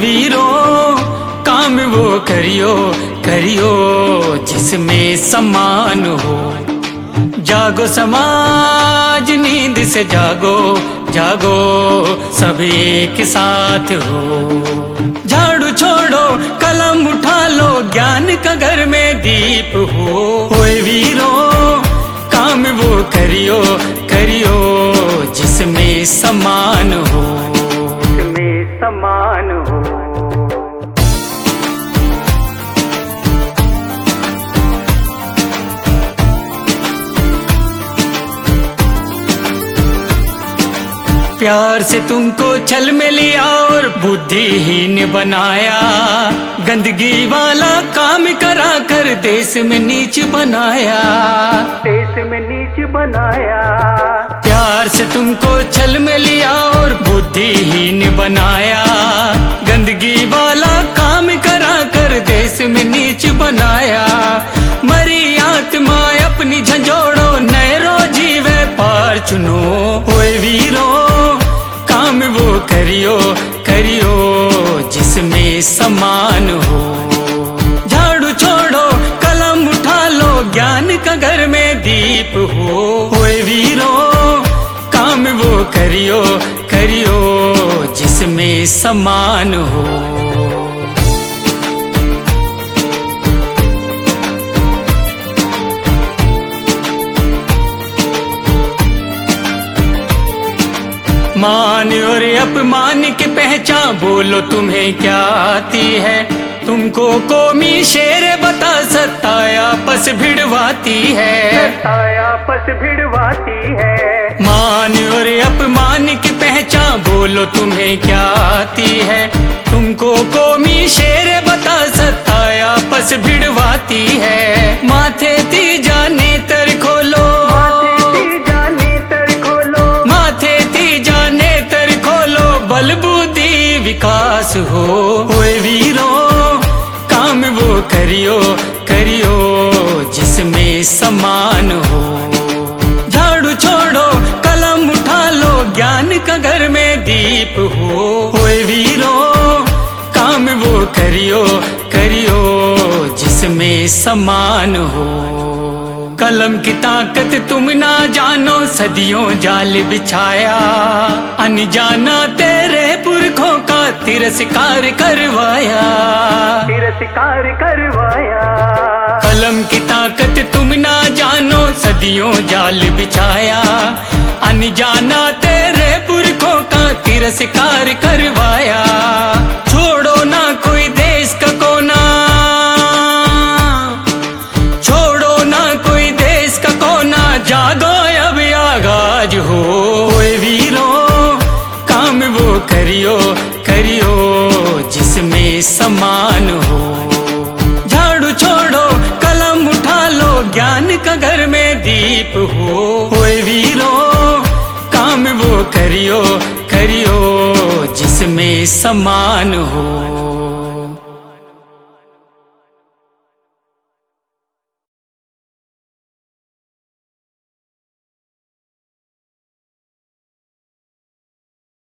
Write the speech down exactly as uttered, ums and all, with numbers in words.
वीरो काम वो करियो करियो जिसमें सम्मान हो। जागो समाज नींद से जागो जागो सब एक साथ हो। झाड़ू छोड़ो कलम उठा लो ज्ञान का घर में दीप हो। ओए वीरो काम वो करियो करियो जिसमें सम्मान हो जिसमें सम्मान हो। प्यार से तुमको छल में लिया और बुद्धिहीन बनाया। गंदगी वाला काम करा कर देश में नीच बनाया देश में नीच बनाया। प्यार से तुमको छल में लिया और बुद्धिहीन बनाया। गंदगी वाला काम करा कर देश में नीच बनाया। मरी आत्मा अपनी झंझोड़ो नए रोजी वे पार चुनो। ओए वीरो काम वो करियो करियो जिसमें सम्मान हो। झाड़ू छोड़ो कलम उठा लो ज्ञान का घर में दीप हो। ओए वीरो काम वो करियो करियो जिसमें सम्मान हो। मान और अपमान की पहचान बोलो तुम्हें क्या आती है। तुमको कौमी शेर बता सत्ता आपस भिड़वाती है आपस भिड़वाती है। मान और अपमान की पहचान बोलो तुम्हें क्या आती है। तुमको कौमी शेर बता सत्ता आपस भिड़वाती है। माथे ती जाने तर खोलो बल बुद्धि विकास हो। ओए वीरो काम वो करियो करियो जिसमें सम्मान हो। झाड़ू छोड़ो कलम उठा लो ज्ञान का घर में दीप हो। ओए वीरो काम वो करियो करियो जिसमें सम्मान हो। कलम की ताकत तुम ना जानो सदियों जाल बिछाया। अनजाना तेरे पुरखों का तिरस्कार करवाया तिरस्कार करवाया। कलम की ताकत तुम ना जानो सदियों जाल बिछाया। अनजाना तेरे पुरखों का तिरस्कार करवाया। छोड़ो ना कोई देश का कोना जागो अब आगाज हो। ओए वीरो काम वो करियो करियो जिसमें सम्मान हो। झाड़ू छोड़ो कलम उठा लो ज्ञान का घर में दीप हो। ओए वीरो काम वो करियो करियो जिसमें सम्मान हो।